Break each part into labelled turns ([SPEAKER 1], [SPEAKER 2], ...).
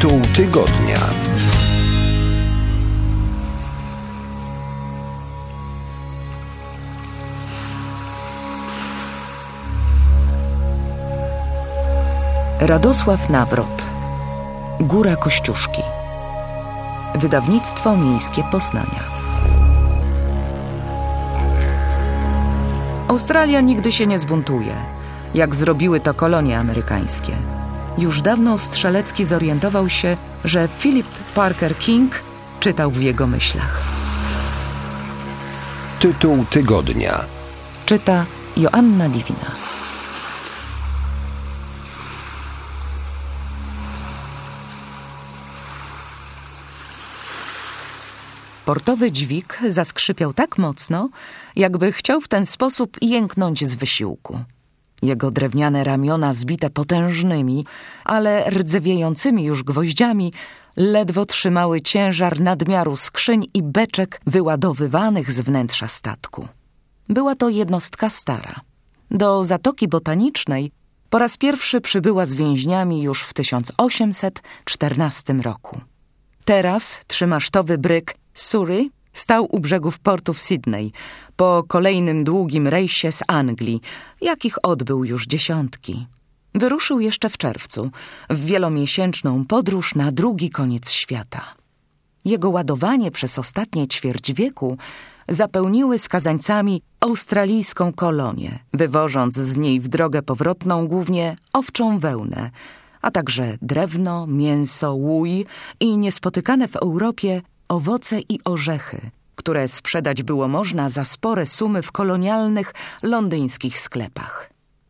[SPEAKER 1] Tytuł tygodnia.
[SPEAKER 2] Radosław Nawrot. Góra Kościuszki. Wydawnictwo Miejskie Poznania. Australia nigdy się nie zbuntuje, jak zrobiły to kolonie amerykańskie. Już dawno Strzelecki zorientował się, że Philip Parker King czytał w jego myślach.
[SPEAKER 1] Tytuł tygodnia.
[SPEAKER 2] Czyta Joanna Diwina. Portowy dźwig zaskrzypiał tak mocno, jakby chciał w ten sposób jęknąć z wysiłku. Jego drewniane ramiona zbite potężnymi, ale rdzewiejącymi już gwoździami ledwo trzymały ciężar nadmiaru skrzyń i beczek wyładowywanych z wnętrza statku. Była to jednostka stara. Do Zatoki Botanicznej po raz pierwszy przybyła z więźniami już w 1814 roku. Teraz trzymasztowy bryk Surrey stał u brzegów portu w Sydney po kolejnym długim rejsie z Anglii, jakich odbył już dziesiątki. Wyruszył jeszcze w czerwcu w wielomiesięczną podróż na drugi koniec świata. Jego ładowanie przez ostatnie ćwierć wieku zapełniły skazańcami australijską kolonię, wywożąc z niej w drogę powrotną głównie owczą wełnę, a także drewno, mięso, łój i niespotykane w Europie owoce i orzechy, które sprzedać było można za spore sumy w kolonialnych londyńskich sklepach.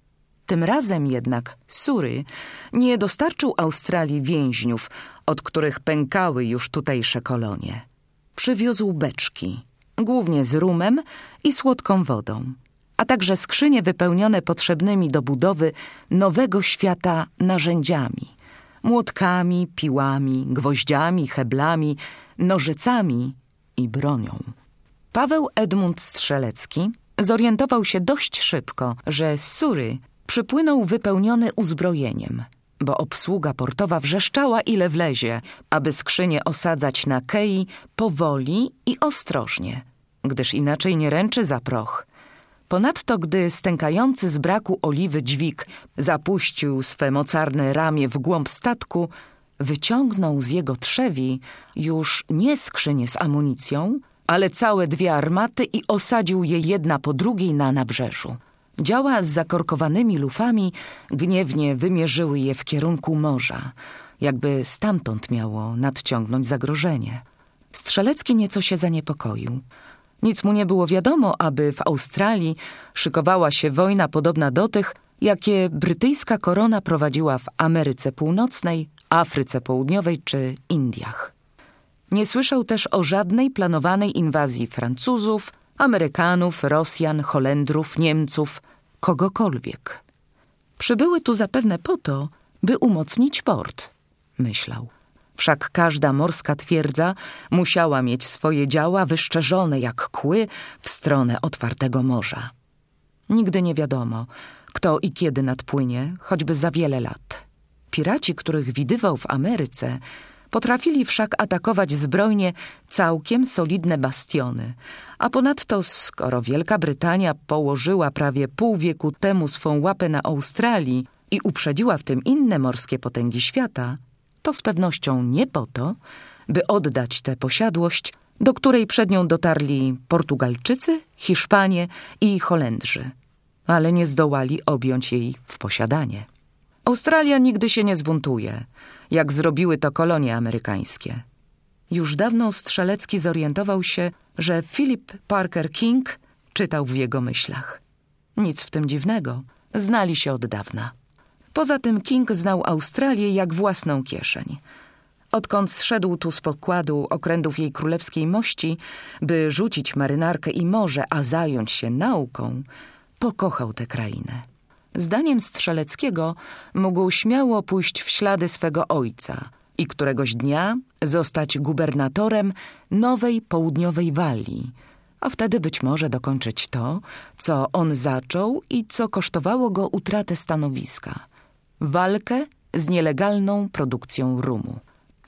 [SPEAKER 2] Tym razem jednak Surrey nie dostarczył Australii więźniów, od których pękały już tutejsze kolonie. Przywiózł beczki, głównie z rumem i słodką wodą, a także skrzynie wypełnione potrzebnymi do budowy nowego świata narzędziami, młotkami, piłami, gwoździami, heblami, nożycami i bronią. Paweł Edmund Strzelecki zorientował się dość szybko, że z Surrey przypłynął wypełniony uzbrojeniem, bo obsługa portowa wrzeszczała ile wlezie, aby skrzynię osadzać na kei powoli i ostrożnie, gdyż inaczej nie ręczy za proch. Ponadto, gdy stękający z braku oliwy dźwig zapuścił swe mocarne ramię w głąb statku, wyciągnął z jego trzewi już nie skrzynię z amunicją, ale całe 2 armaty i osadził je jedna po drugiej na nabrzeżu. Działa z zakorkowanymi lufami gniewnie wymierzyły je w kierunku morza, jakby stamtąd miało nadciągnąć zagrożenie. Strzelecki nieco się zaniepokoił. Nic mu nie było wiadomo, aby w Australii szykowała się wojna podobna do tych, jakie brytyjska korona prowadziła w Ameryce Północnej, Afryce Południowej czy Indiach. Nie słyszał też o żadnej planowanej inwazji Francuzów, Amerykanów, Rosjan, Holendrów, Niemców, kogokolwiek. Przybyły tu zapewne po to, by umocnić port, myślał. Wszak każda morska twierdza musiała mieć swoje działa wyszczerzone jak kły w stronę otwartego morza. Nigdy nie wiadomo, kto i kiedy nadpłynie, choćby za wiele lat. Piraci, których widywał w Ameryce, potrafili wszak atakować zbrojnie całkiem solidne bastiony, a ponadto, skoro Wielka Brytania położyła prawie pół wieku temu swą łapę na Australii i uprzedziła w tym inne morskie potęgi świata, to z pewnością nie po to, by oddać tę posiadłość, do której przed nią dotarli Portugalczycy, Hiszpanie i Holendrzy, ale nie zdołali objąć jej w posiadanie. Australia nigdy się nie zbuntuje, jak zrobiły to kolonie amerykańskie. Już dawno Strzelecki zorientował się, że Philip Parker King czytał w jego myślach. Nic w tym dziwnego, znali się od dawna. Poza tym King znał Australię jak własną kieszeń. Odkąd zszedł tu z pokładu okrętów jej królewskiej mości, by rzucić marynarkę i morze, a zająć się nauką, pokochał tę krainę. Zdaniem Strzeleckiego mógł śmiało pójść w ślady swego ojca i któregoś dnia zostać gubernatorem nowej południowej Walii, a wtedy być może dokończyć to, co on zaczął i co kosztowało go utratę stanowiska – walkę z nielegalną produkcją rumu.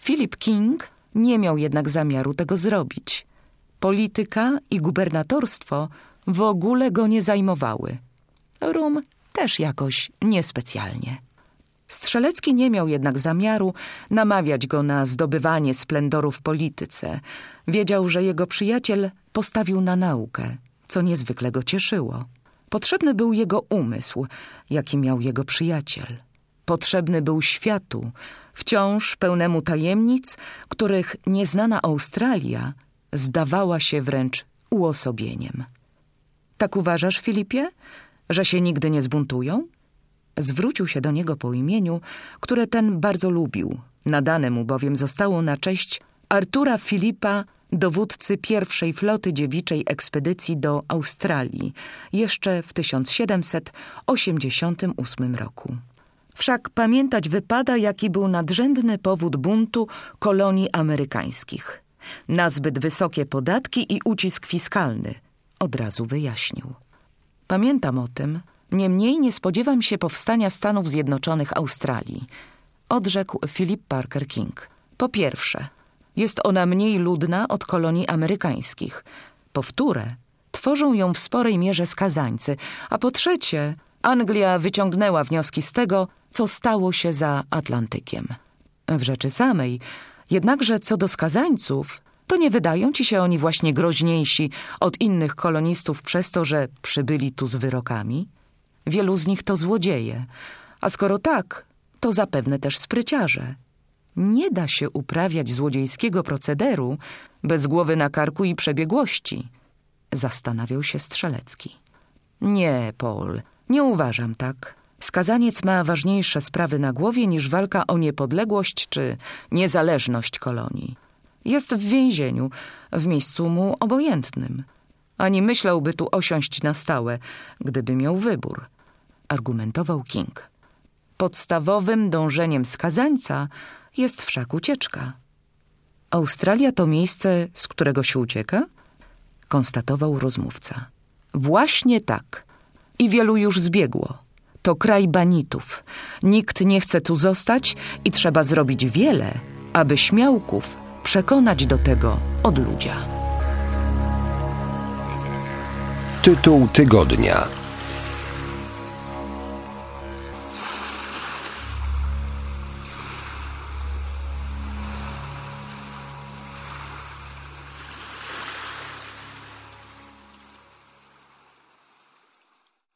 [SPEAKER 2] Philip King nie miał jednak zamiaru tego zrobić. Polityka i gubernatorstwo w ogóle go nie zajmowały. Rum też jakoś niespecjalnie. Strzelecki nie miał jednak zamiaru namawiać go na zdobywanie splendoru w polityce. Wiedział, że jego przyjaciel postawił na naukę, co niezwykle go cieszyło. Potrzebny był jego umysł, jaki miał jego przyjaciel. Potrzebny był światu, wciąż pełnemu tajemnic, których nieznana Australia zdawała się wręcz uosobieniem. Tak uważasz, Filipie, że się nigdy nie zbuntują? Zwrócił się do niego po imieniu, które ten bardzo lubił. Nadane mu bowiem zostało na cześć Artura Philippa, dowódcy pierwszej floty dziewiczej ekspedycji do Australii, jeszcze w 1788 roku. Wszak pamiętać wypada, jaki był nadrzędny powód buntu kolonii amerykańskich. Nazbyt wysokie podatki i ucisk fiskalny, od razu wyjaśnił. Pamiętam o tym, niemniej nie spodziewam się powstania Stanów Zjednoczonych Australii, odrzekł Philip Parker King. Po pierwsze, jest ona mniej ludna od kolonii amerykańskich. Po wtóre, tworzą ją w sporej mierze skazańcy, a po trzecie, Anglia wyciągnęła wnioski z tego, co stało się za Atlantykiem. W rzeczy samej, jednakże co do skazańców, to nie wydają ci się oni właśnie groźniejsi od innych kolonistów przez to, że przybyli tu z wyrokami? Wielu z nich to złodzieje, a skoro tak, to zapewne też spryciarze. Nie da się uprawiać złodziejskiego procederu bez głowy na karku i przebiegłości, zastanawiał się Strzelecki. Nie, Paul, nie uważam tak. Skazaniec ma ważniejsze sprawy na głowie niż walka o niepodległość czy niezależność kolonii. Jest w więzieniu, w miejscu mu obojętnym. Ani myślałby tu osiąść na stałe, gdyby miał wybór, argumentował King. Podstawowym dążeniem skazańca jest wszak ucieczka. Australia to miejsce, z którego się ucieka? Konstatował rozmówca. Właśnie tak. I wielu już zbiegło. To kraj banitów. Nikt nie chce tu zostać i trzeba zrobić wiele, aby śmiałków przekonać do tego odludzia.
[SPEAKER 1] Tytuł tygodnia.